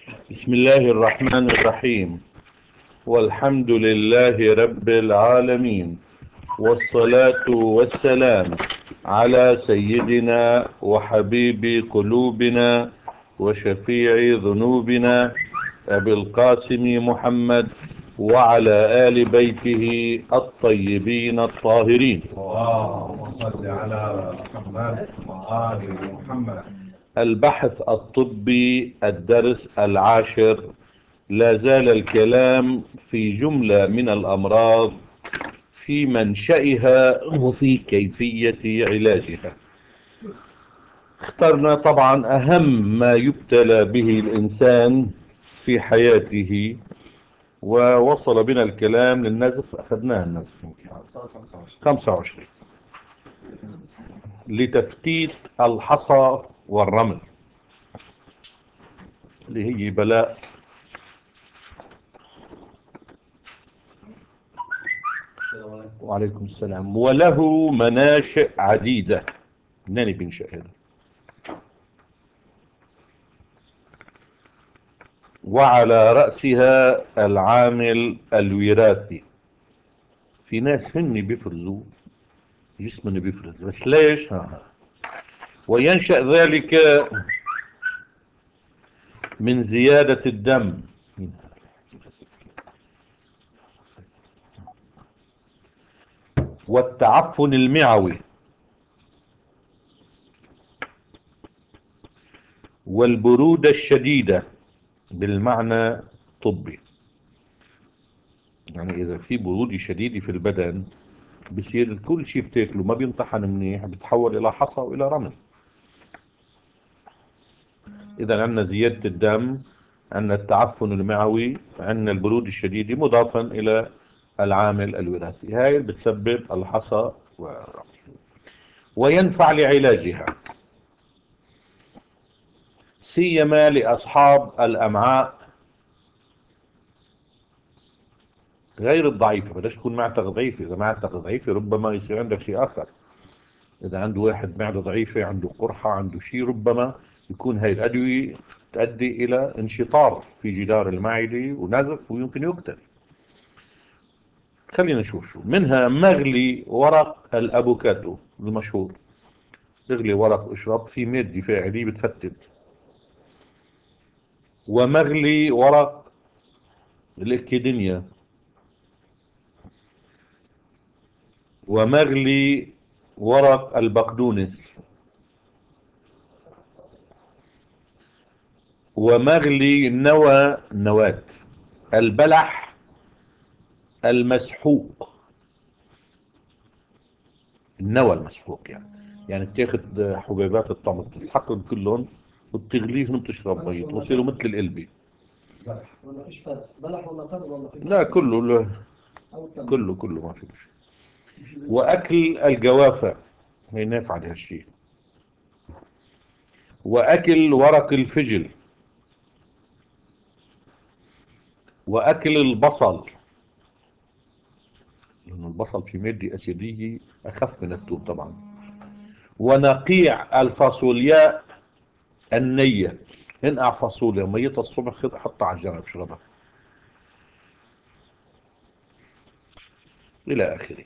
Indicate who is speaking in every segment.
Speaker 1: بسم الله الرحمن الرحيم. والحمد لله رب العالمين، والصلاة والسلام على سيدنا وحبيب قلوبنا وشفيع ذنوبنا أبي القاسم محمد وعلى آل بيته الطيبين الطاهرين.
Speaker 2: اللهم صل على محمد وآل محمد.
Speaker 1: البحث الطبي، الدرس العاشر. لا زال الكلام في جملة من الأمراض، في منشأها وفي كيفية علاجها. اخترنا طبعا أهم ما يبتلى به الإنسان في حياته، ووصل بنا الكلام للنزف. أخذناه النزف 25 لتفتيت الحصى والرمل، اللي هي بلاء. وعليكم السلام. وله مناشئ عديدة. منين بينشأ هذا؟ وعلى رأسها العامل الوراثي. في ناس هن بيفرزوا، جسمنا بيفرز، بس ليش؟ وينشأ ذلك من زيادة الدم والتعفن المعوي والبرودة الشديدة بالمعنى الطبي. يعني إذا في برودة شديدة في البدن، بصير كل شيء بتاكله ما بينطحن منيح، بتحول إلى حصى وإلى رمل. إذا عندنا زيادة الدم، عندنا التعفن المعوي، عندنا البرودة الشديدة، مضافا إلى العامل الوراثي. هاي بتسبب الحصى وينفع لعلاجها، سيما لأصحاب الأمعاء غير الضعيفة. بدأش تكون معدتك ضعيفة. إذا معدتك ضعيفة ربما يصير عندك شيء آخر. إذا عنده واحد معدة ضعيفة، عنده قرحة، عنده شيء، ربما يكون هاي الأدوية تؤدي إلى انشطار في جدار المعدة ونزف، ويمكن يقتل. خلينا نشوف شو منها. مغلي ورق الأفوكادو المشهور. اغلي ورق واشرب، في مادة فاعلة بتفتت. ومغلي ورق الإكيدينيا، ومغلي ورق البقدونس، ومغلي نواة البلح المسحوق. النوى المسحوق يعني بتاخد حبيبات التمر، تسحقهم كلهم وبتغليهم وبتشرب مية ويصيروا مثل القلبي.
Speaker 2: بلح ولا فيش فرق؟ بلح ولا تمر ولا في
Speaker 1: لا،
Speaker 2: فرق؟
Speaker 1: كله لا.
Speaker 2: أو تمر.
Speaker 1: كله ما فيش. وأكل الجوافة هي نافعة لهالشيء. وأكل ورق الفجل. وأكل البصل، لأن البصل في مادة أسيدية أخف من الثوم طبعا. ونقيع الفاصولياء النية. انقع فاصوليا ميتها الصبح، خذ حطها على الجنب اشربها، إلى آخره.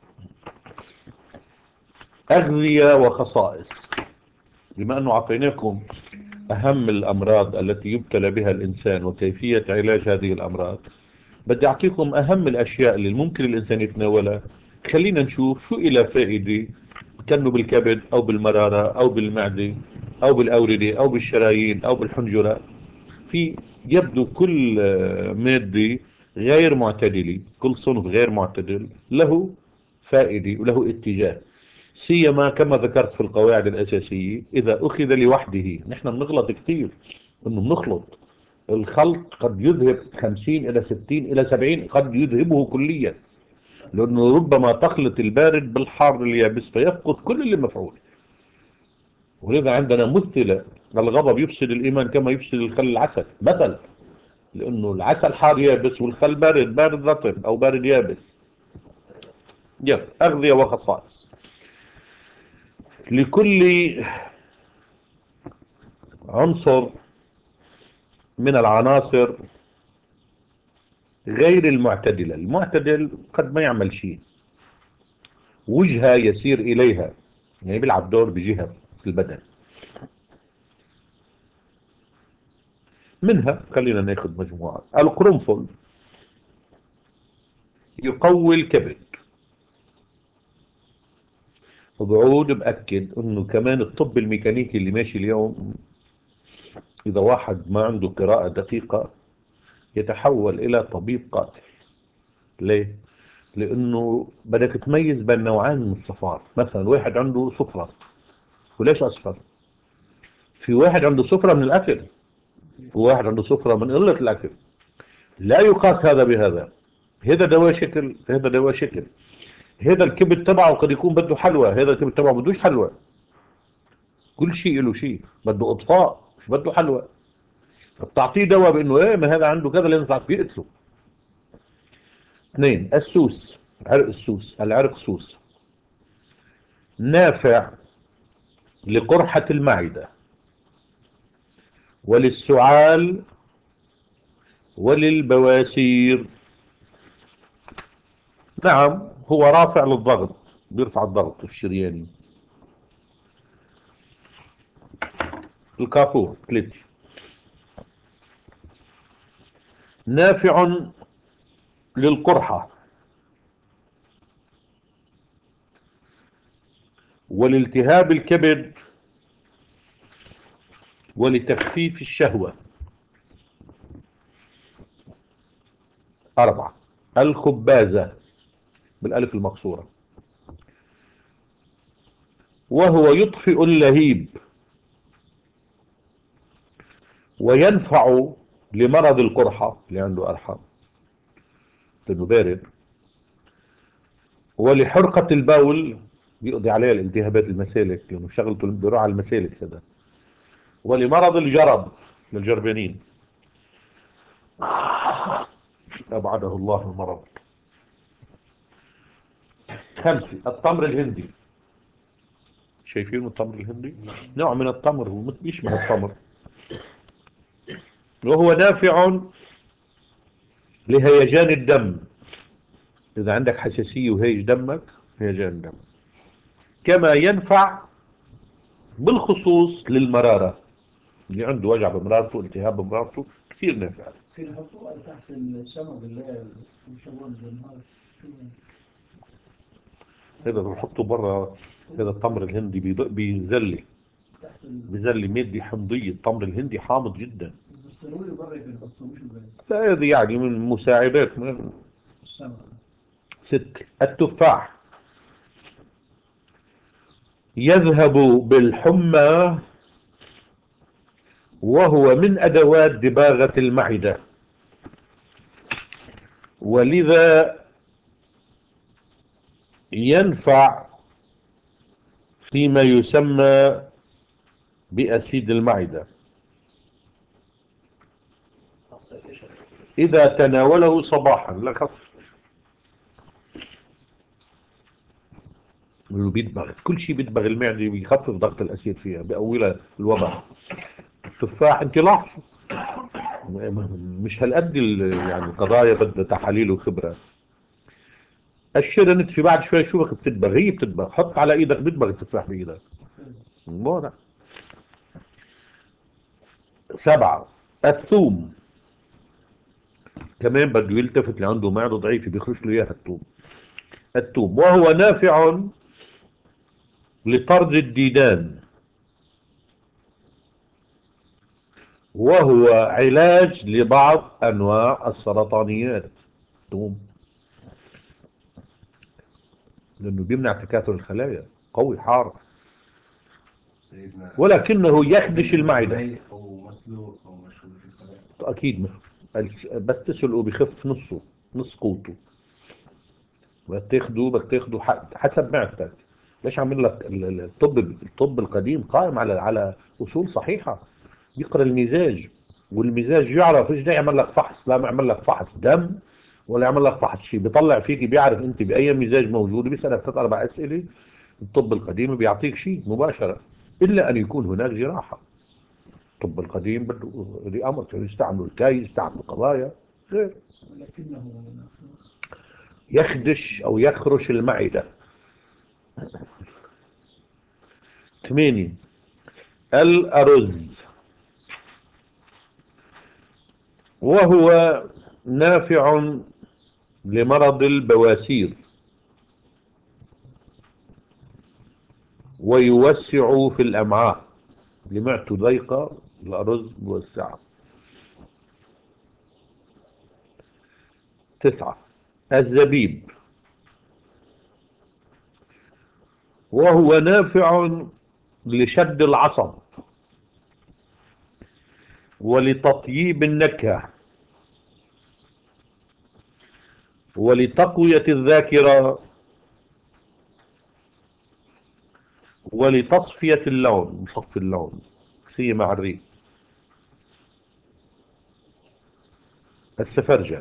Speaker 1: أغذية وخصائص. بما أنه أعطيناكم أهم الأمراض التي يبتلى بها الإنسان وكيفية علاج هذه الأمراض، بدي أعطيكم أهم الأشياء اللي ممكن الإنسان يتناولها. خلينا نشوف شو إلى فائدة، كانه بالكبد أو بالمرارة أو بالمعدة أو بالأوردة أو بالشرايين أو بالحنجرة. في يبدو كل مادة غير معتدلة، كل صنف غير معتدل له فائدة وله اتجاه. سيما كما ذكرت في القواعد الأساسية، إذا أخذ لوحده. نحن بنغلط كثير إنه بنخلط. الخلط قد يذهب 50 إلى 60 إلى 70، قد يذهبه كليا، لأنه ربما تخلط البارد بالحار اليابس فيفقد كل اللي مفعول. ولذا عندنا مثلة: الغضب يفسد الإيمان كما يفسد الخل العسل مثلا، لأنه العسل حار يابس والخل بارد، بارد رطب أو بارد يابس. يلا، أغذية وخصائص. لكل عنصر من العناصر غير المعتدلة. المعتدل قد ما يعمل شيء، وجهة يسير إليها، يعني بيلعب دور بجهة في البدن. منها خلينا ناخذ مجموعة. القرنفل يقوي الكبد، وبعود بأكد انه كمان الطب الميكانيكي اللي ماشي اليوم، اذا واحد ما عنده قراءة دقيقة يتحول الى طبيب قاتل. ليه؟ لانه بدك تميز بين نوعين من الصفار. مثلا واحد عنده صفرة، وليش اصفر؟ في واحد عنده صفرة من الاكل، وواحد عنده صفرة من قلة الاكل. لا يقاس هذا بهذا. هذا دواء شكل، هذا دواء شكل. هذا الكبد تبعه قد يكون بده حلوى، هذا الكبد تبعه بدوش حلوى. كل شيء له شيء، بده اطفاء مش بده حلوى. فبتعطيه دواء بانه ايه ما هذا عنده كذا لازم تعطيه بيقتله. اثنين، السوس، عرق السوس، العرق سوس، نافع لقرحة المعدة وللسعال وللبواسير. نعم، هو رافع للضغط، بيرفع الضغط الشرياني. الكافور ثلاثة، نافع للقرحة ولالتهاب الكبد ولتخفيف الشهوة. أربعة، الخبازة بالألف المقصورة، وهو يطفئ اللهيب وينفع لمرض القرحة اللي عنده قرحة لأنه بارد، ولحرقة البول بيقضي عليها الالتهابات المسالك لأنه شغلته بيروح على المسالك هذا، ولمرض الجرب للجربانين أبعده الله المرض. خمسة، التمر الهندي. شايفين التمر الهندي؟ نوع من التمر، هو يشبه التمر، وهو نافع لهيجان الدم. إذا عندك حساسية وهيج دمك، هيجان دم. كما ينفع بالخصوص للمرارة، اللي عنده وجع بمرارته، التهاب بمرارته، كثير نافع.
Speaker 2: في الحطوة تحت السماء بالليل وشغل بالنهار.
Speaker 1: هذا بنحطه برا. هذا التمر الهندي بيزلي،
Speaker 2: تحت
Speaker 1: بيزلي مادة حمضية. التمر الهندي حامض جدا.
Speaker 2: السرور برا في الحطوة مش بالليل.
Speaker 1: لا، هذه يعني من مساعدات من.
Speaker 2: السماء.
Speaker 1: ست، التفاح يذهب بالحمى، وهو من أدوات دباغة المعدة، ولذا ينفع فيما يسمى بأسيد المعدة إذا تناوله صباحا. لا خف، انه بيدبغ كل شيء، بيدبغ المعدة، بيخفف ضغط الأسيد فيها، بيقوي الوضع. التفاح انت لاحظ مش هالقد يعني قضايا بدها تحاليل وخبرة. الشرنت في بعد شوي شوفك بتدبغ، هي بتدبغ، حط على ايدك بيدبغ التفاح بايدك. واضح. سبعة، الثوم كمان بده يلتفت، اللي عنده معدة ضعيفة بيخرج له اياها الثوم. الثوم وهو نافع لطرد الديدان، وهو علاج لبعض انواع السرطانيات. الثوم لانه بيمنع تكاثر الخلايا، قوي حار، ولكنه يخدش المعدة.
Speaker 3: او مسلوق او مشوي في القدر.
Speaker 1: اكيد بس تسلقه بخف نصه، نص قوته. بتاخده حسب معدتك. ليش عامل لك الطب القديم قائم على اصول صحيحة. يقرا المزاج، والمزاج يعرف ايش ده. يعمل لك فحص، لا يعمل لك فحص دم ولا يعمل لك فحص شيء، بيطلع فيك بيعرف انت باي مزاج موجود، بيسالك ثلاث اربع اسئله. الطب القديم بيعطيك شيء مباشره، الا ان يكون هناك جراحه. الطب القديم بده أمر، كانوا يستعملوا الكي، يستعملوا قضايا غير، يخدش أو يخرش المعدة. 8. الأرز، وهو نافع لمرض البواسير ويوسع في الأمعاء. اللي معته ضيقة الأرز موسعة. 9. الزبيب، وهو نافع لشد العصب ولتطييب النكهة ولتقوية الذاكرة ولتصفية اللون، مصفي اللون سي مع الريق. السفرجل،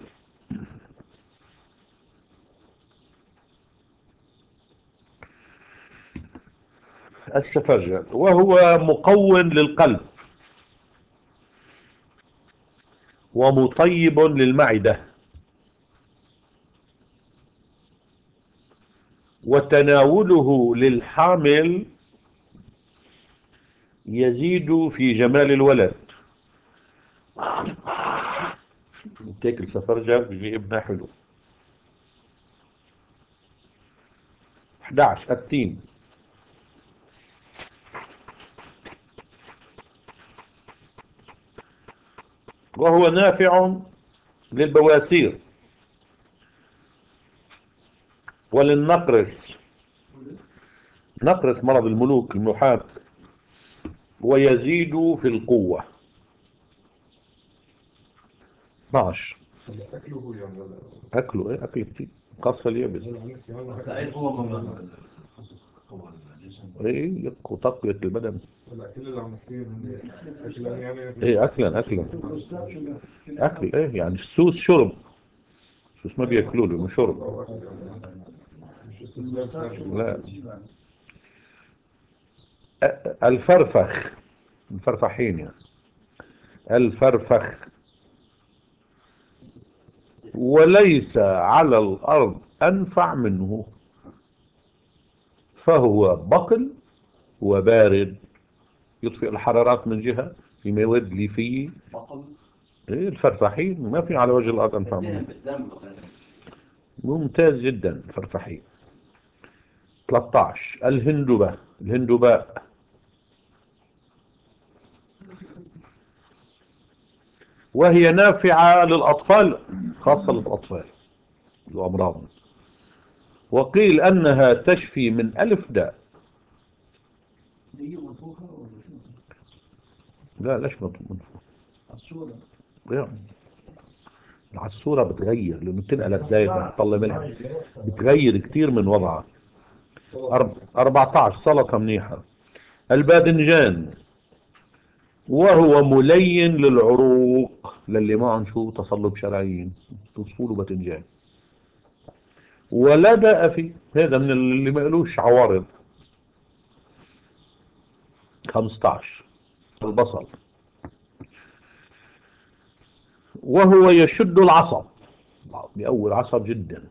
Speaker 1: السفرجل وهو مقوٍ للقلب ومطيب للمعدة، وتناوله للحامل يزيد في جمال الولد. تاكل سفرجل بيجي ابنها حلو. 11. التين، وهو نافع للبواسير وللنقرس، نقرس مرض الملوك المحاة، ويزيد في القوة. 12.
Speaker 3: أكله هو يعني ولا
Speaker 1: أكله إيه؟ أكل كتير، خاصة اليابس.
Speaker 3: السعيد هو من قوى الجسم.
Speaker 1: إيه، وتقوية البدن.
Speaker 3: الأكل اللي عم نحكيه أكلا يعني
Speaker 1: إيه، أكلا أكلا. أكل إيه يعني السوس شرب، السوس ما بياكلوا له، مش شرب.
Speaker 3: أو أكل يعني مش استخدام خارجي.
Speaker 1: لا. الفرفخ، الفرفحين يعني. الفرفخ، وليس على الأرض أنفع منه، فهو بقل وبارد، يطفئ الحرارات من جهة، في مواد ليفية. إيه، الفرفحين ما في على وجه الأرض أنفع منه، ممتاز جدا الفرفحين. 13. الهندبة، الهندباء، وهي نافعة للأطفال، خاصة للأطفال الأمراض، وقيل أنها تشفي من 1000 داء.
Speaker 2: دي منفوخة ولا شو؟
Speaker 1: لا ليش منفوخ؟
Speaker 2: الصورة.
Speaker 1: يعني العصورة بتغير لأنه بتنقلت زايد بتطلع ملح، بتغير كتير من وضعها. 14. سلطة منيحة. الباذنجان، وهو ملين للعروق، للي معهم شو تصلب شرايين، تصفوا باذنجان ولا داء فيه، هذا من اللي ما لهوش عوارض. 15. البصل، وهو يشد العصب، بيقوي العصب جدا،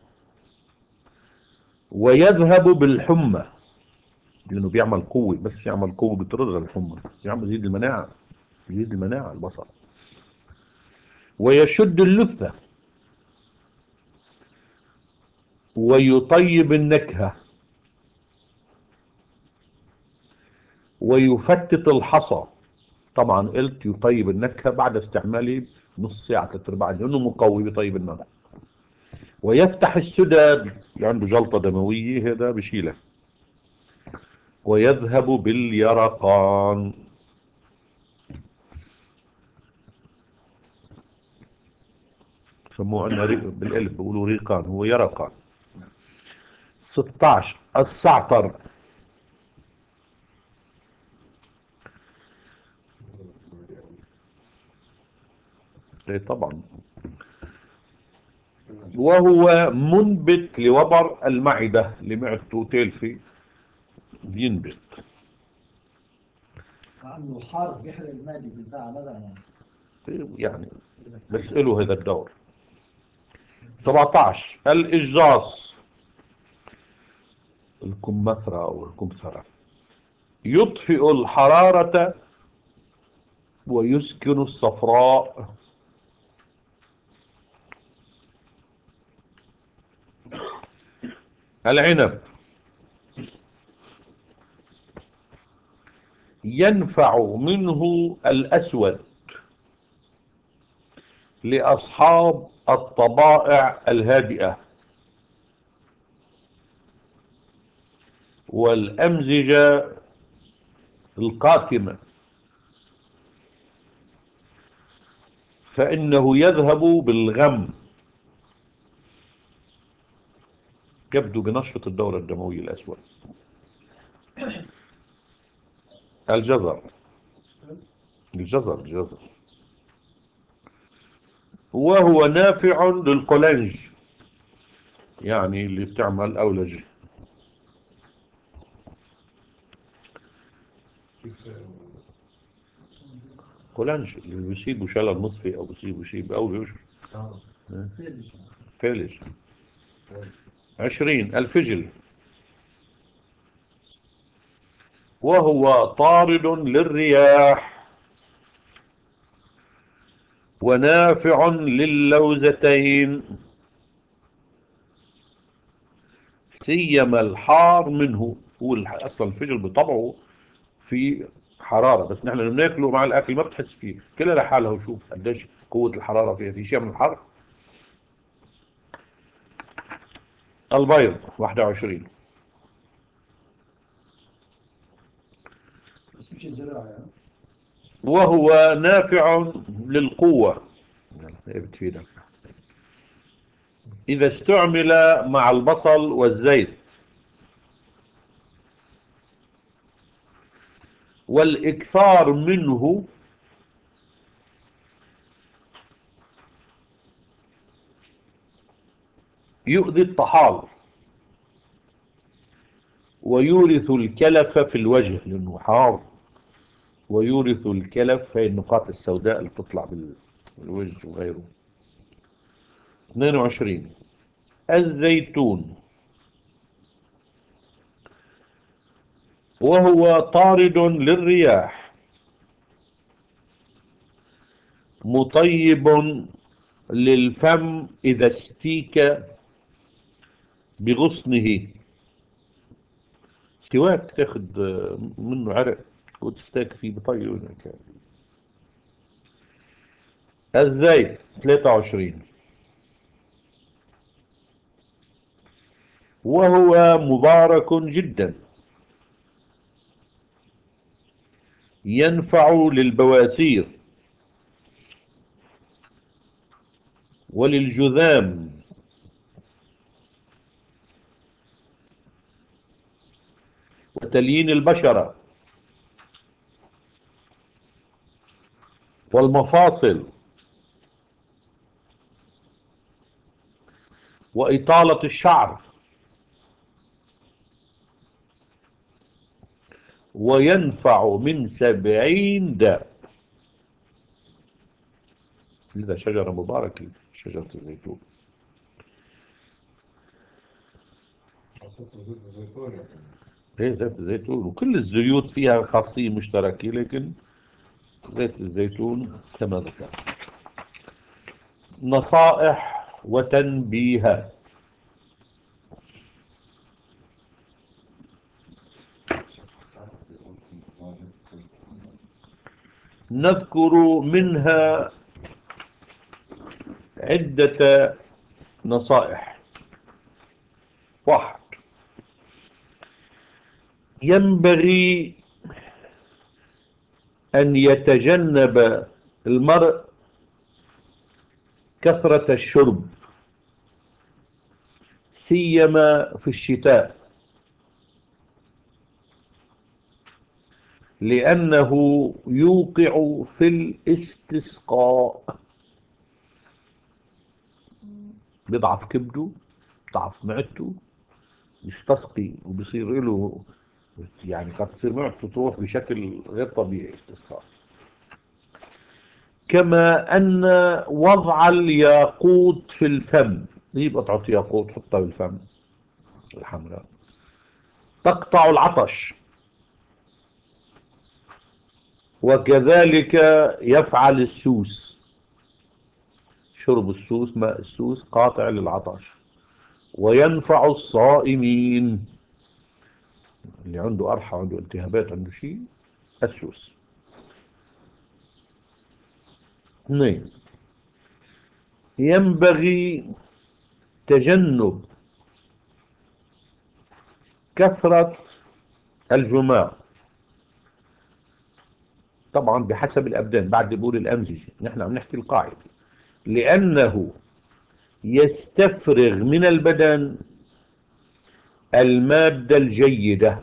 Speaker 1: ويذهب بالحمى، لانه بيعمل قوة، بس يعمل قوة بترد الحمى، يعمل يزيد المناعة، يزيد المناعة البصل. ويشد اللثة ويطيب النكهة ويفتت الحصى. طبعا قلت يطيب النكهة بعد استعماله نص ساعة 3/4، لأنه مقوي بيطيب النكهة. ويفتح السداد، اللي عنده جلطة دموية هذا بشيله. ويذهب باليرقان، سموه عندنا بالالف بيقولوا ريقان، هو يرقان. 16. الزعتر، ايه طبعا، وهو منبت لوبر المعدة، اللي معدته تلفي بينبت.
Speaker 2: مع انه حار بيحرق المادي بتاع ماذا
Speaker 1: يعني بسأله هذا الدور. 17 الإجاص، الكمثرى أو الكمثرى، يطفئ الحرارة ويسكن الصفراء. العنب، ينفع منه الأسود لأصحاب الطبائع الهادئة والأمزجة القاتمة، فإنه يذهب بالغم، يبدو بنشرة الدورة الدموية الأسود. الجزر، الجزر وهو نافع للقولنج، يعني اللي بتعمل أولجة.
Speaker 3: كيف
Speaker 1: قولنج اللي بيصيبوا شلل نصفي أو بيصيبوا شيء بأولج فيلج. 20 الفجل، وهو طارد للرياح ونافع للوزتين، سيما الحار منه. هو أصلا الفجل بطبعه في حرارة، بس نحن بناكله مع الأكل ما بتحس فيه كلها لحالها، وشوف قديش قوة الحرارة فيها، في شيء من الحر. البيض 21،
Speaker 2: بس مش الزراعة يعني.
Speaker 1: وهو نافع للقوة، هي بتفيدك إذا استعمل مع البصل والزيت، والإكثار منه يؤذي الطحال ويورث الكلف في الوجه، لأنه حار ويورث الكلف، هي النقاط السوداء اللي بتطلع بالوجه وغيره. 22 الزيتون، وهو طارد للرياح مطيب للفم إذا استيك بغصنه. سواك تاخد منه عرق وتستاك فيه بطيب. الزيت 23، وهو مبارك جدا، ينفع للبواسير وللجذام وتليين البشرة والمفاصل وإطالة الشعر، وينفع من 70 داء. لذا شجرة مباركة شجرة الزيتون.
Speaker 3: حصلت زيت الزيتون يعني.
Speaker 1: هي زيت الزيتون، وكل الزيوت فيها خاصية مشتركة، لكن زيت الزيتون كما ذكر. نصائح وتنبيهات. نذكر منها عدة نصائح. 1 ينبغي أن يتجنب المرء كثرة الشرب، سيما في الشتاء، لأنه يوقع في الاستسقاء، بيضعف كبده، بيضعف معدته، يستسقي وبيصير له يعني قد تصير معدته تروح بشكل غير طبيعي استسقاء. كما أن وضع الياقوت في الفم، نجيب قطعة ياقوت حطها بالفم الحمراء تقطع العطش، وكذلك يفعل السوس. شرب السوس، ماء السوس قاطع للعطش، وينفع الصائمين اللي عنده قرحة، عنده التهابات، عنده شيء، السوس. اثنين، ينبغي تجنب كثرة الجماع، طبعا بحسب الأبدان، بعد بقول الأمزجة، نحن عم نحكي القاعدة، لأنه يستفرغ من البدن المادة الجيدة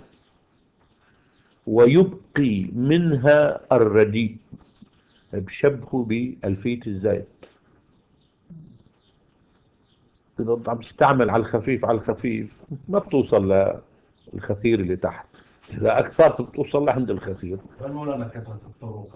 Speaker 1: ويبقي منها الرديء، بشبهه بألفية الزايد. إذا عم تستعمل على الخفيف على الخفيف ما بتوصل للخثير اللي تحت، إذا أكثرت بتوصل لعند الخثير.
Speaker 3: فالمولانا كثرة الطرق.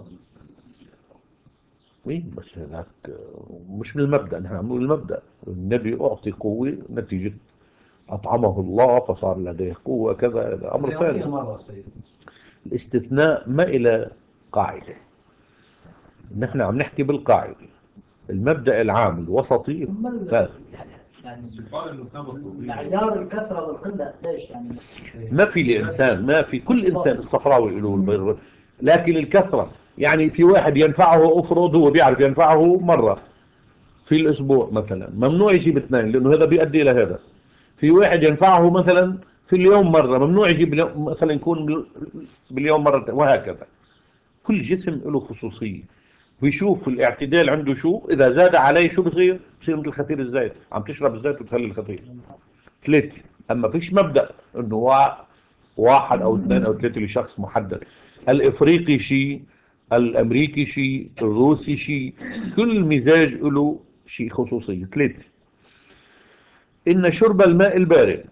Speaker 1: إيه بس هذاك مش من المبدأ، نحن عم نقول المبدأ النبي أعطي قوة نتيجة أطعمه الله فصار لديه قوة، كذا هذا أمر ثاني.
Speaker 3: مرة سيد.
Speaker 1: الاستثناء ما إلى قاعدة، نحن عم نحكي بالقاعدة، المبدأ العام الوسطي.
Speaker 2: يعني
Speaker 3: سبحان انه ثبت
Speaker 2: معيار الكثرة والقلة ليش يعني؟
Speaker 1: ما في لإنسان، ما في كل إنسان الصفراوي له البيض، لكن الكثرة يعني في واحد ينفعه أفرض هو بيعرف ينفعه مرة في الأسبوع مثلا، ممنوع يجيب اثنين لأنه هذا بيؤدي إلى هذا. في واحد ينفعه مثلا في اليوم مرة، ممنوع يجيب مثلا يكون باليوم مرة، وهكذا. كل جسم له خصوصية، ويشوف الاعتدال عنده شو، إذا زاد عليه شو بصير مثل خثير الزيت، عم تشرب الزيت وتخلي الخثير. ثلاثة، أما فيش مبدأ إنه واحد أو اثنين أو ثلاثة لشخص محدد، الإفريقي شيء، الأمريكي شيء، الروسي شيء، كل مزاج له شيء خصوصية. ثلاثة، إن شرب الماء البارد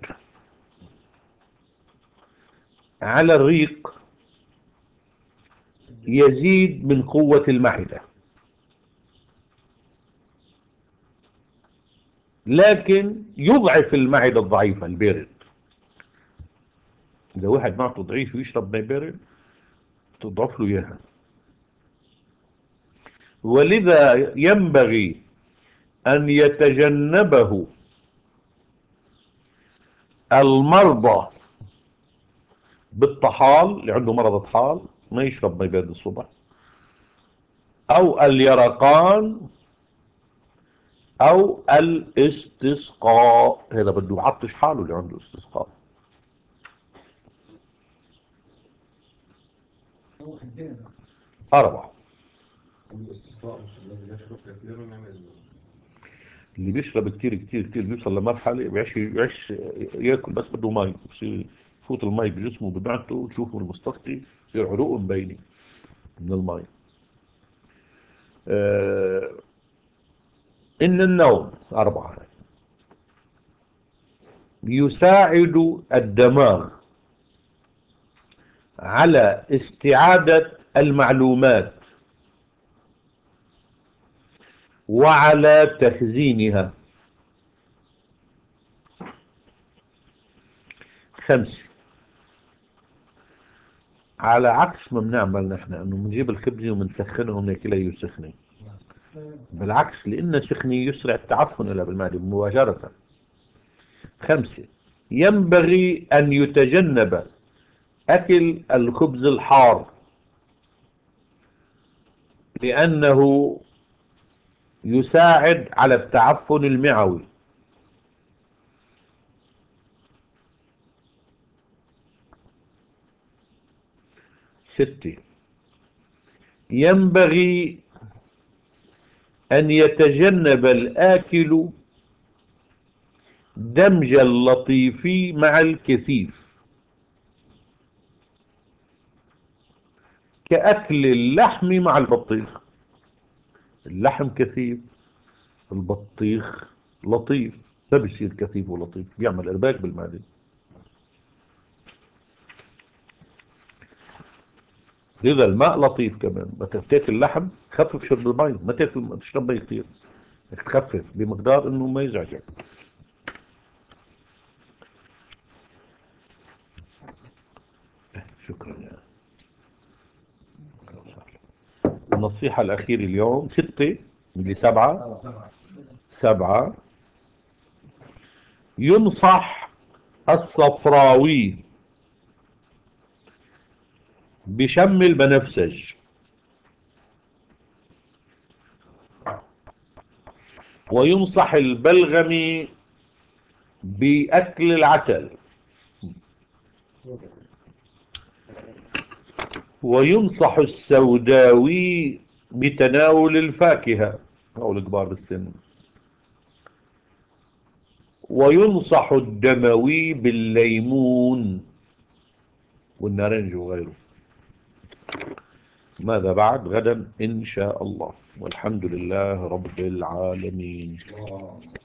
Speaker 1: على الريق يزيد من قوة المعدة، لكن يضعف المعدة الضعيفة البارد. إذا واحد معده ضعيف ويشرب ماء بارد تضعف له إياها. ولذا ينبغي أن يتجنبه المرضى بالطحال، اللي عنده مرض الطحال ما يشرب ماء بارد الصبح، أو اليرقان، أو الاستسقاء، هذا بده يعطش حاله اللي عنده استسقاء. أربعة،
Speaker 3: الاستسقاء مش الذي يشرب كثيرا يعني.
Speaker 1: اللي بيشرب كتير كتير كتير بيوصل لمرحلة بيعيش ياكل بس بده مي، بصير يفوت المي بجسمه بمعدته وتشوفه المستسقي يصير عروقه مبينة من المي. إن النوم، أربعة، يساعد الدماغ على استعادة المعلومات وعلى تخزينها. خمسة، على عكس ما بنعمل نحن انه بنجيب الخبزة وبنسخنه وناكلها يسخنه، بالعكس لان سخنه يسرع التعفن لها بالمعدة مباشرة. خمسة، ينبغي ان يتجنب اكل الخبز الحار لانه يساعد على التعفن المعوي. ستة، ينبغي أن يتجنب الآكل دمج اللطيف مع الكثيف، كأكل اللحم مع البطيخ. اللحم كثيف، البطيخ لطيف، ما بيصير كثيف ولطيف، بيعمل إرباك بالمعدة. إذا الماء لطيف كمان، ما تاكل لحم خفف شرب المي، ما تاكل ما تشرب مي كثير، بدك تخفف بمقدار إنه ما يزعجك. شكرا يا أهلا وسهلا. النصيحة الأخيرة اليوم 6 اللي 7. 7 ينصح الصفراوي بشم البنفسج، وينصح البلغمي بأكل العسل، وينصح السوداوي بتناول الفاكهة أو الكبار بالسن، وينصح الدموي بالليمون والنارنج وغيره. ماذا بعد؟ غدا إن شاء الله، والحمد لله رب العالمين.